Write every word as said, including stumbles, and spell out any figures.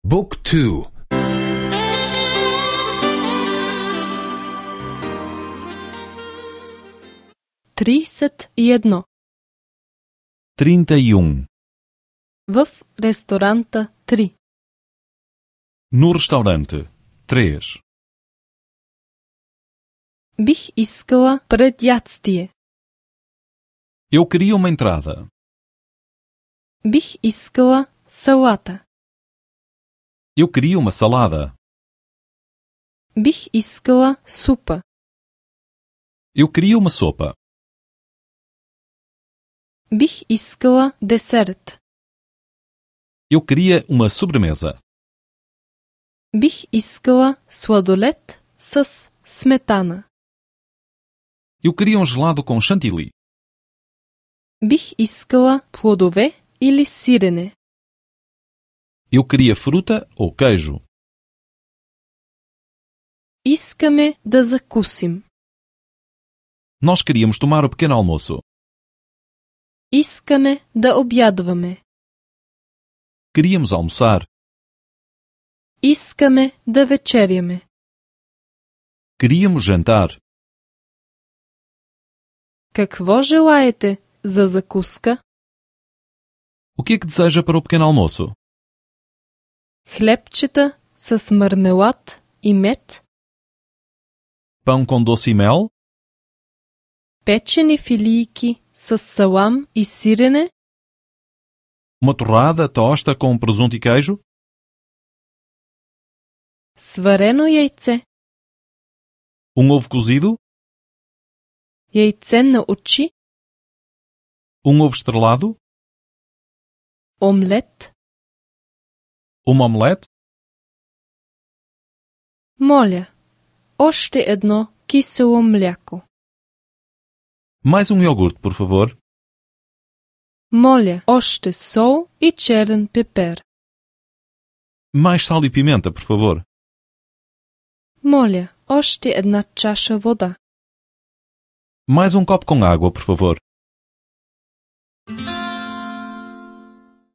بوك تو. тридцать едно. trinta e um. В ресторанта три. No restaurante três. Бих искала предядстие. Eu queria uma entrada. Бих искала салата. Eu queria uma salada. Бих искала супа. Eu queria uma sopa. Бих искала десерт. Eu queria uma sobremesa. Бих искала сладолед с сметана. Eu queria um gelado com chantilly. Бих искала плодове или сирене. Eu queria fruta ou queijo. Искаме да закусим. Nós queríamos tomar o pequeno almoço. Искаме да обядваме. Queríamos almoçar. Искаме да вечеряме. Queríamos jantar. Какво желаете за закуска? O que é que deseja para o pequeno almoço? Хлебчета с мармелад и мед? Pão com doce e mel? Печени филийки с салам и сирене? Uma torrada, tosta com presunto e queijo? Сварено яйце? Um ovo cozido? Яйце на очи? Um ovo estrelado? Омлет? Uma omelete? Моля, още едно кисело мляко. Mais um iogurte, por favor. Моля, още сол и черен пепер. Mais sal e pimenta, por favor. Моля, още една чаша вода. Mais um copo com água, por favor.